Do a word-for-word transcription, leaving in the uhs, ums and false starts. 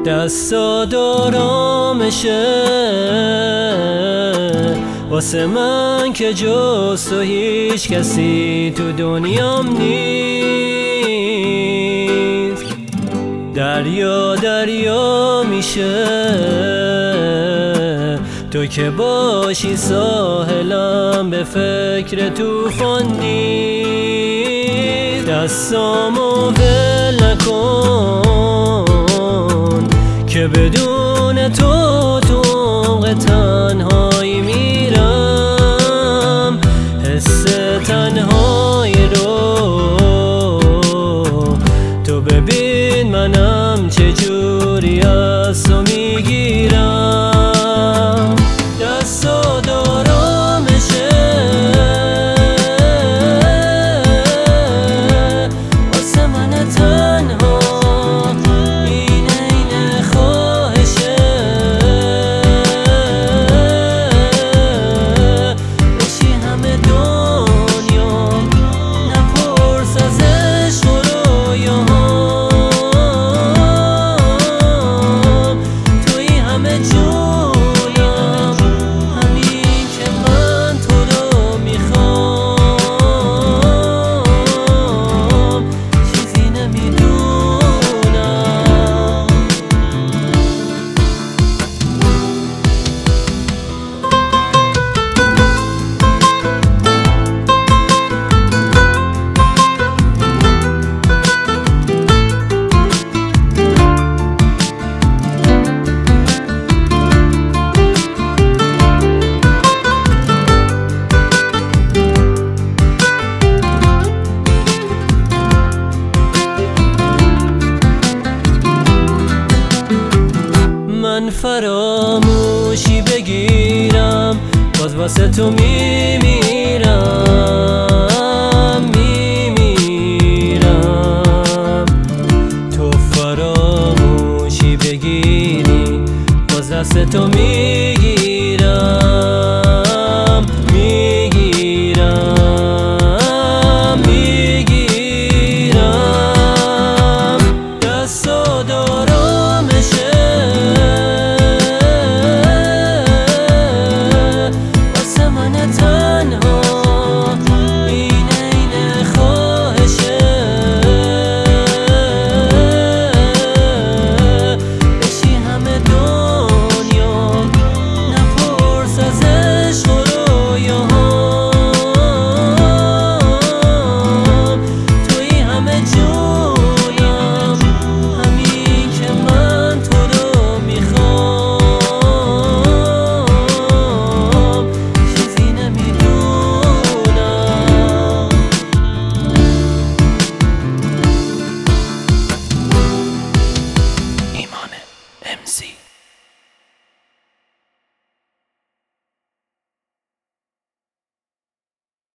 دستات آرامشه واسه من که جز تو هیچ کسی تو دنیام نیست. دریا دریا میشه تو که باشی ساحلم، به فکر طوفان نیست. دستامو ول نکن که بدون تو تو عمق تنهایی میرم. حس تنهایی رو تو ببین منم چجوری از تو میگیرم. دستات آرامشه واسه من تنها، این این خواهشه بشی همه دنیا، نپرس از عشق و رویاهام. توی همه جونم، همین که من تو رو میخوام، چیزی نمیدونم. من فراموشی بگیرم باز واسه تو میمیرم.